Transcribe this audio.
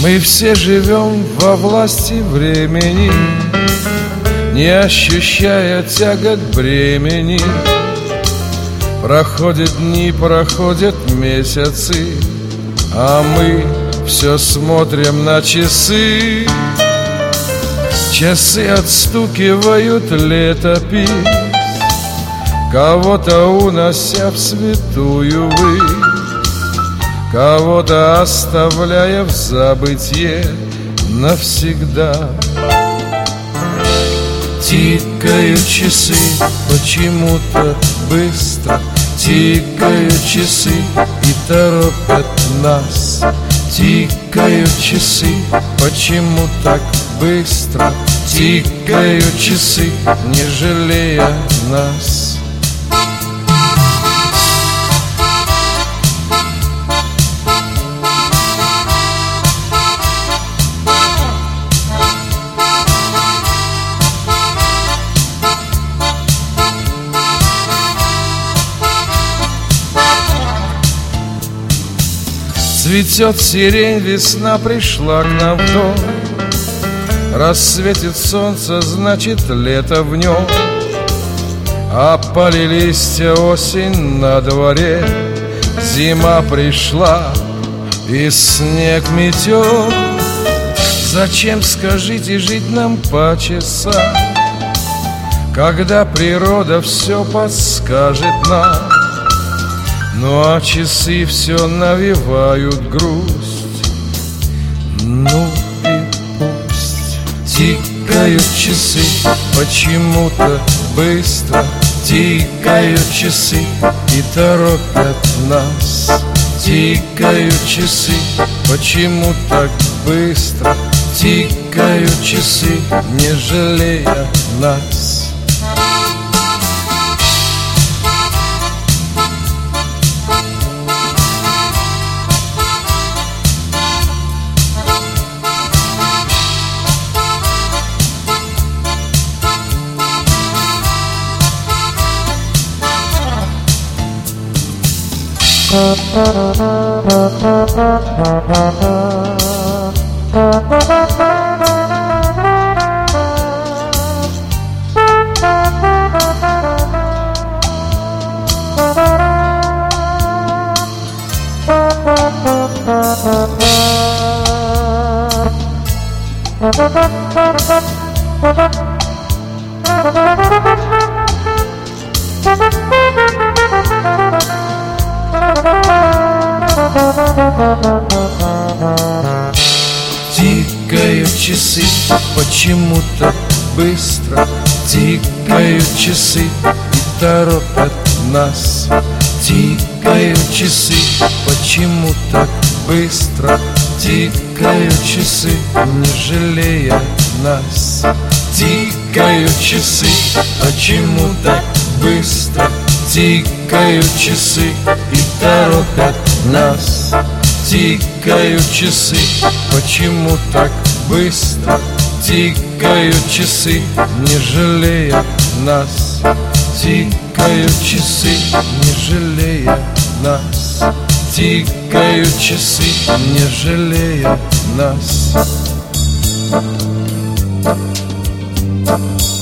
Мы все живем во власти времени, не ощущая тягот бремени. Проходят дни, проходят месяцы, а мы все смотрим на часы. Часы отстукивают летопись, кого-то унося в святую высь, кого-то оставляя в забытье навсегда. Тикают часы почему-то быстро, тикают часы и торопят нас. Тикают часы, почему так быстро? Тикают часы, не жалея нас. Цветет сирень, весна пришла к нам в дом. Рассветит солнце, значит лето в нем. Опали листья, осень на дворе. Зима пришла и снег метет. Зачем, скажите, жить нам по часам, когда природа все подскажет нам? Ну а часы все навевают грусть. Ну и пусть. Тикают часы почему-то быстро, тикают часы и торопят нас. Тикают часы, почему так быстро? Тикают часы, не жалея нас. Тикают часы, почему так быстро? Тикают часы и торопят нас. Тикают часы, почему так быстро? Тикают часы, не жалея нас. Тикают часы, почему так быстро? Тикают часы и торопят нас. Тикают часы, почему так быстро? Тикают часы, не жалея нас. Тикают часы, не жалея нас. Тикают часы, не жалея нас.